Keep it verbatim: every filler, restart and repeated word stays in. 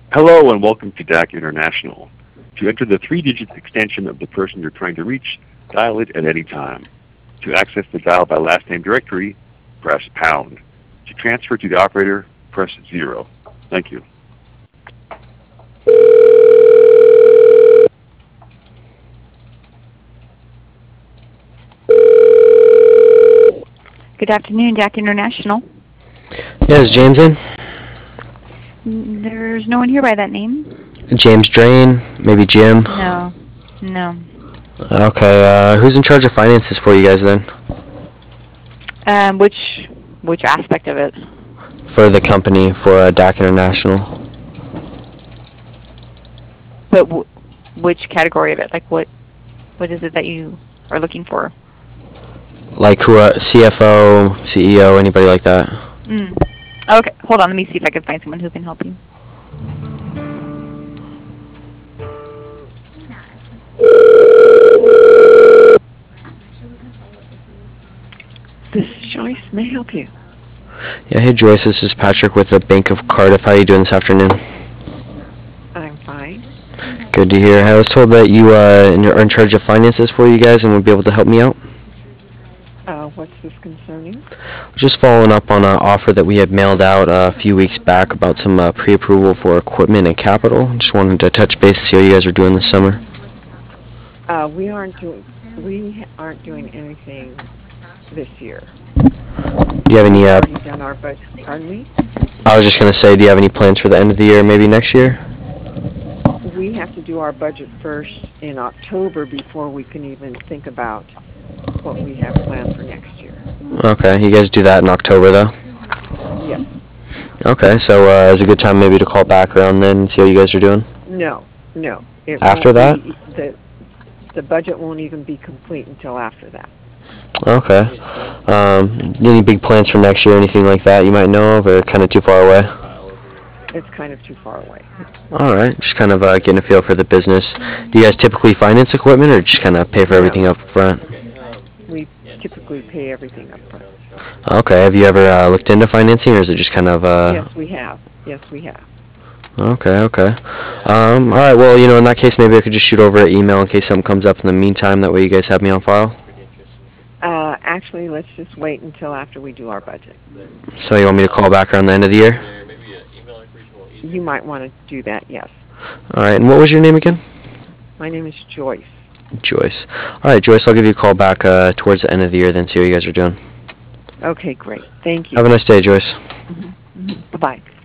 Hello and welcome to D A C International. To enter the three-digit extension of the person you're trying to reach, dial it at any time. To access the dial by last name directory, press pound. To transfer to the operator, press zero. Thank you. Good afternoon, D A C International. Yeah, is James in? There's no one here by that name. James Drain, maybe Jim. No, no. Okay, uh, who's in charge of finances for you guys then? Um, which which aspect of it? For the company, for uh, D A C International. But w- which category of it? Like what what is it that you are looking for? Like who? Uh, C F O, C E O, anybody like that? Mm. Okay, hold on. Let me see if I can find someone who can help you. This is Joyce. May I help you? Yeah, hey Joyce, this is Patrick with the Bank of Cardiff. How are you doing this afternoon? I'm fine. Good to hear. I was told that you uh, are in charge of finances for you guys and would be able to help me out. Uh, what's this concerning? Just following up on an offer that we had mailed out uh, a few weeks back about some uh, pre-approval for equipment and capital. Just wanted to touch base to see how you guys are doing this summer. Uh, we aren't doing we aren't doing anything this year. Do you have any? Uh, We've already done our budget. Pardon me? I was just going to say, do you have any plans for the end of the year, maybe next year? We have to do our budget first in October before we can even think about what we have planned for next year. Okay, you guys do that in October, though? Yes. Okay, so uh, is a good time maybe to call back around then and see how you guys are doing? No, no. It After won't that? be, the the budget won't even be complete until after that. Okay. Um, any big plans for next year, anything like that you might know of, or kind of too far away? It's kind of too far away. All right, just kind of uh, getting a feel for the business. Do you guys typically finance equipment, or just kind of pay for everything No. up front? We typically pay everything up front. Okay, have you ever uh, looked into financing, or is it just kind of... Uh, Yes, we have. Yes, we have. Okay, okay. Um, all right, well, you know, in that case, maybe I could just shoot over an email in case something comes up in the meantime. That way you guys have me on file. Uh, actually, let's just wait until after we do our budget. So you want me to call back around the end of the year? You might want to do that, yes. All right, and what was your name again? My name is Joyce. Joyce. All right, Joyce, I'll give you a call back uh, towards the end of the year then, see how you guys are doing. Okay, great. Thank you. Have a nice day, Joyce. Mm-hmm. Mm-hmm. Bye-bye.